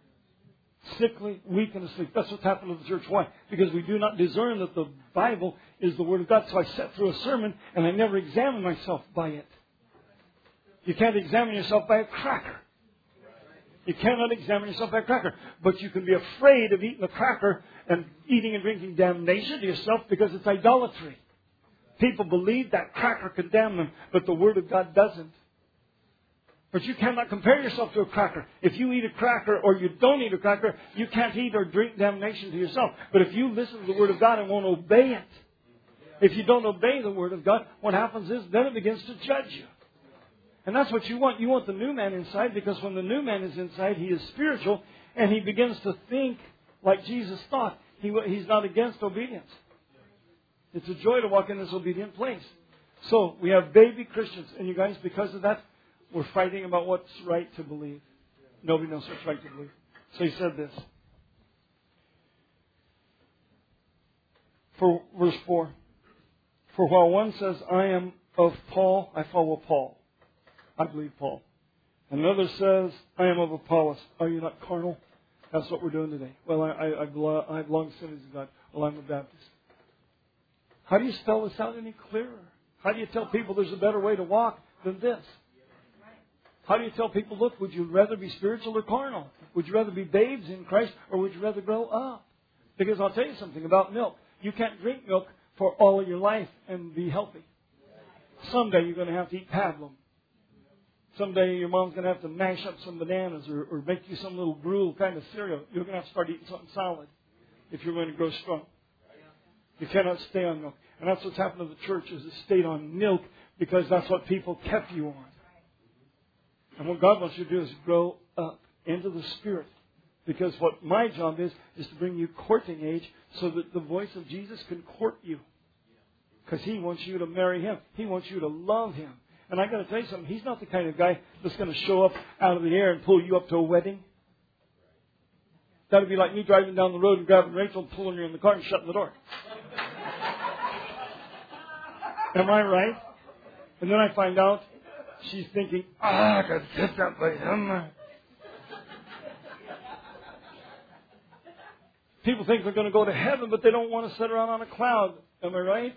Sickly, weak, and asleep. That's what's happened to the church. Why? Because we do not discern that the Bible is the Word of God. So I sat through a sermon, and I never examined myself by it. You can't examine yourself by a cracker. You cannot examine yourself by a cracker. But you can be afraid of eating a cracker and eating and drinking damnation to yourself because it's idolatry. People believe that cracker can damn them, but the Word of God doesn't. But you cannot compare yourself to a cracker. If you eat a cracker or you don't eat a cracker, you can't eat or drink damnation to yourself. But if you listen to the Word of God and won't obey it, if you don't obey the Word of God, what happens is then it begins to judge you. And that's what you want. You want the new man inside, because when the new man is inside, he is spiritual and he begins to think like Jesus thought. He's not against obedience. It's a joy to walk in this obedient place. So we have baby Christians. And you guys, because of that, we're fighting about what's right to believe. Nobody knows what's right to believe. So he said this. For verse 4. For while one says, I am of Paul, I follow Paul. I believe Paul. And another says, I am of Apollos. Are you not carnal? That's what we're doing today. Well, I belong to Assemblies of God. Well, I'm a Baptist. How do you spell this out any clearer? How do you tell people there's a better way to walk than this? How do you tell people, look, would you rather be spiritual or carnal? Would you rather be babes in Christ or would you rather grow up? Because I'll tell you something about milk. You can't drink milk for all of your life and be healthy. Someday you're going to have to eat pablum. Someday your mom's going to have to mash up some bananas or make you some little gruel kind of cereal. You're going to have to start eating something solid if you're going to grow strong. You cannot stay on milk. And that's what's happened to the church, is it stayed on milk because that's what people kept you on. And what God wants you to do is grow up into the Spirit. Because what my job is to bring you courting age so that the voice of Jesus can court you. Because He wants you to marry Him. He wants you to love Him. And I got to tell you something. He's not the kind of guy that's going to show up out of the air and pull you up to a wedding. That would be like me driving down the road and grabbing Rachel and pulling her in the car and shutting the door. Am I right? And then I find out she's thinking, I got kissed up by him. People think they're going to go to heaven, but they don't want to sit around on a cloud. Am I right?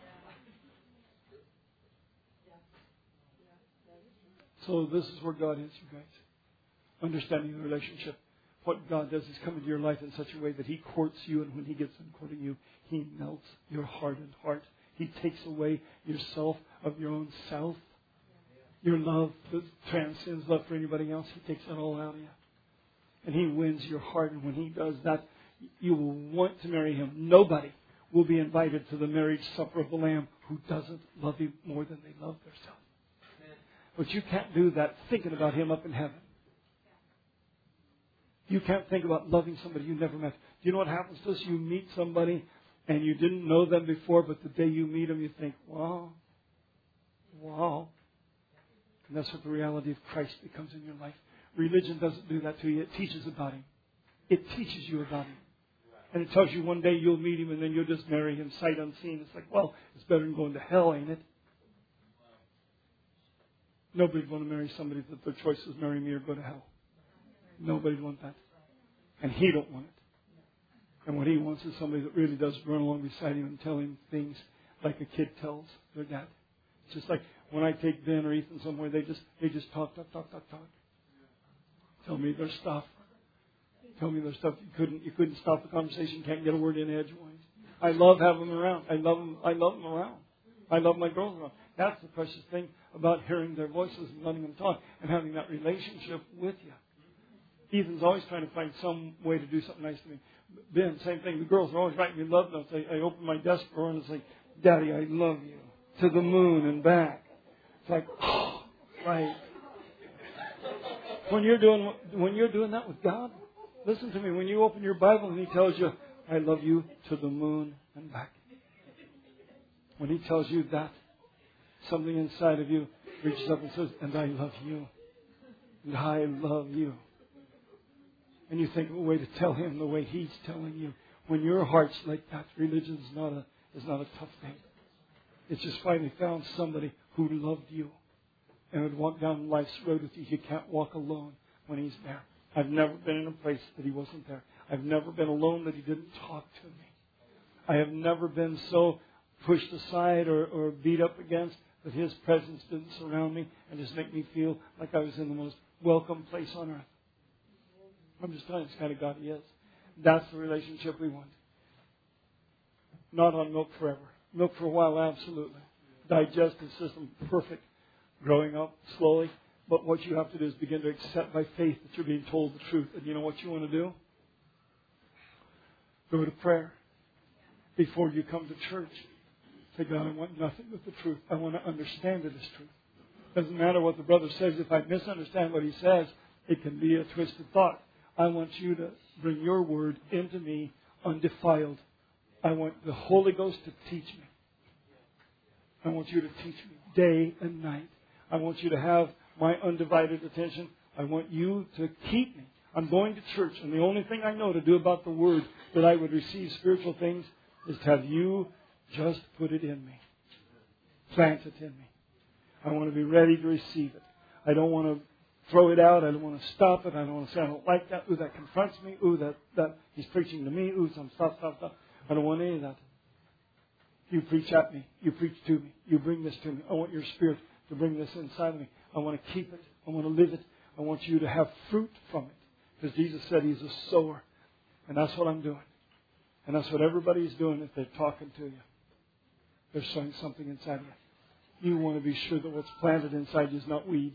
So this is where God is, you guys. Understanding the relationship. What God does is come into your life in such a way that He courts you, and when He gets done courting you, He melts your hardened heart. He takes away yourself of your own self. Your love that transcends love for anybody else. He takes that all out of you. And He wins your heart. And when He does that, you will want to marry Him. Nobody will be invited to the marriage supper of the Lamb who doesn't love Him more than they love themselves. But you can't do that thinking about Him up in heaven. You can't think about loving somebody you never met. Do you know what happens to us? You meet somebody and you didn't know them before, but the day you meet them, you think, wow. And that's what the reality of Christ becomes in your life. Religion doesn't do that to you. It teaches about Him. It teaches you about Him. And it tells you one day you'll meet Him and then you'll just marry Him sight unseen. It's like, well, it's better than going to hell, ain't it? Nobody would want to marry somebody that their choice is marry me or go to hell. Nobody would want that. And he don't want it. And what he wants is somebody that really does run along beside him and tell him things like a kid tells their dad. It's just like when I take Ben or Ethan somewhere, they just talk. Tell me their stuff. Tell me their stuff. You couldn't stop the conversation. Can't get a word in edgewise. I love having them around. I love them around. I love my girls around. That's the precious thing about hearing their voices and letting them talk and having that relationship with you. Ethan's always trying to find some way to do something nice to me. Ben, same thing. The girls are always writing me love notes. I open my desk drawer and it's like, Daddy, I love you. To the moon and back. It's like, oh, right. When you're doing that with God, listen to me. When you open your Bible and He tells you, I love you to the moon and back. When He tells you that, something inside of you reaches up and says, and I love you. And I love you. And you think of a way to tell Him the way He's telling you. When your heart's like that, religion is not a tough thing. It's just finally found somebody who loved you and would walk down life's road with you. You can't walk alone when He's there. I've never been in a place that He wasn't there. I've never been alone that He didn't talk to me. I have never been so pushed aside or beat up against that His presence didn't surround me and just make me feel like I was in the most welcome place on earth. I'm just telling you, it's the kind of God He is. That's the relationship we want. Not on milk forever. Milk for a while, absolutely. Digestive system, perfect. Growing up slowly. But what you have to do is begin to accept by faith that you're being told the truth. And you know what you want to do? Go to prayer before you come to church. Say, God, I want nothing but the truth. I want to understand it as truth. Doesn't matter what the brother says. If I misunderstand what he says, it can be a twisted thought. I want you to bring your word into me undefiled. I want the Holy Ghost to teach me. I want you to teach me day and night. I want you to have my undivided attention. I want you to keep me. I'm going to church, and the only thing I know to do about the Word that I would receive spiritual things is to have you just put it in me. Plant it in me. I want to be ready to receive it. I don't want to throw it out. I don't want to stop it. I don't want to say, I don't like that. Ooh, that confronts me. Ooh, that he's preaching to me. Ooh, some stuff. I don't want any of that. You preach at me. You preach to me. You bring this to me. I want your Spirit to bring this inside of me. I want to keep it. I want to live it. I want you to have fruit from it. Because Jesus said He's a sower. And that's what I'm doing. And that's what everybody's doing if they're talking to you. They're sowing something inside of you. You want to be sure that what's planted inside you is not weeds,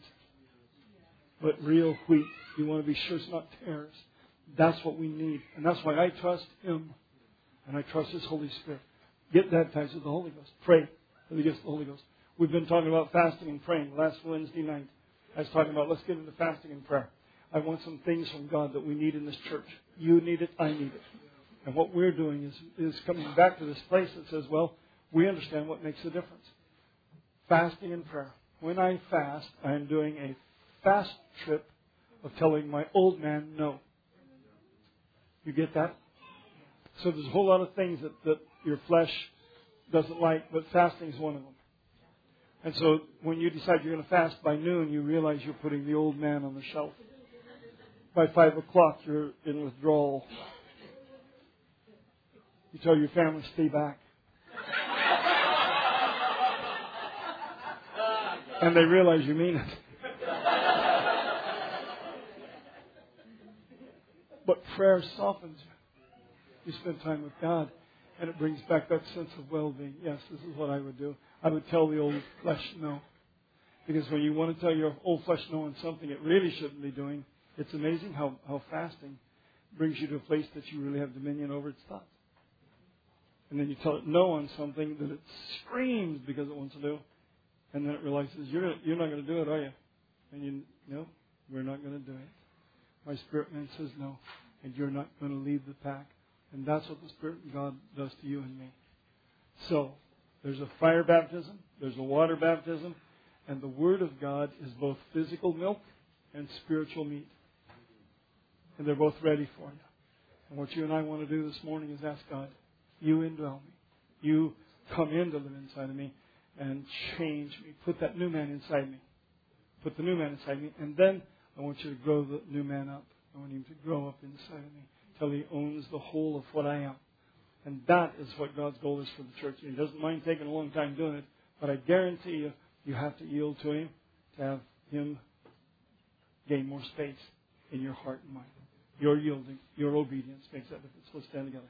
but real wheat. You want to be sure it's not tares. That's what we need. And that's why I trust Him. And I trust His Holy Spirit. Get baptized with the Holy Ghost. Pray for the gifts of the Holy Ghost. We've been talking about fasting and praying. Last Wednesday night, I was talking about let's get into fasting and prayer. I want some things from God that we need in this church. You need it. I need it. And what we're doing is coming back to this place that says, well, we understand what makes a difference. Fasting and prayer. When I fast, I am doing a fast trip of telling my old man no. You get that? So there's a whole lot of things that your flesh doesn't like, but fasting is one of them. And so when you decide you're going to fast by noon, you realize you're putting the old man on the shelf. By 5 o'clock, you're in withdrawal. You tell your family, stay back. And they realize you mean it. But prayer softens you. You spend time with God, and it brings back that sense of well-being. Yes, this is what I would do. I would tell the old flesh no. Because when you want to tell your old flesh no on something it really shouldn't be doing, it's amazing how fasting brings you to a place that you really have dominion over its thoughts. And then you tell it no on something that it screams because it wants to do. And then it realizes, you're not going to do it, are you? And no, we're not going to do it. My spirit man says no. And you're not going to lead the pack. And that's what the Spirit of God does to you and me. So, there's a fire baptism, there's a water baptism, and the Word of God is both physical milk and spiritual meat. And they're both ready for you. And what you and I want to do this morning is ask God, you indwell me. You come in to live inside of me and change me. Put that new man inside me. put the new man inside me. And then I want you to grow the new man up. I want him to grow up inside of me till he owns the whole of what I am. And that is what God's goal is for the church. He doesn't mind taking a long time doing it, but I guarantee you, you have to yield to him to have him gain more space in your heart and mind. Your yielding, your obedience makes that difference. Let's stand together.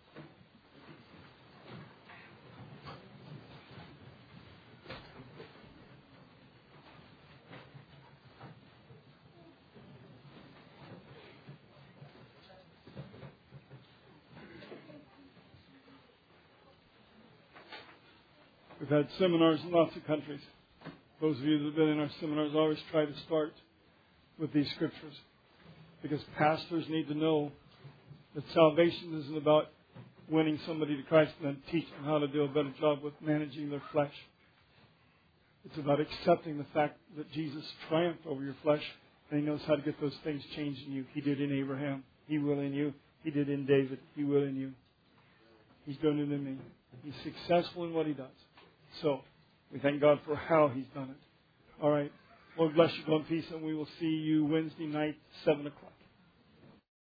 We've had seminars in lots of countries. Those of you that have been in our seminars always try to start with these scriptures, because pastors need to know that salvation isn't about winning somebody to Christ and then teach them how to do a better job with managing their flesh. It's about accepting the fact that Jesus triumphed over your flesh and he knows how to get those things changed in you. He did in Abraham. He will in you. He did in David. He will in you. He's doing it in me. He's successful in what he does. So, we thank God for how he's done it. All right. Lord bless you. Go in peace, and we will see you Wednesday night, 7 o'clock.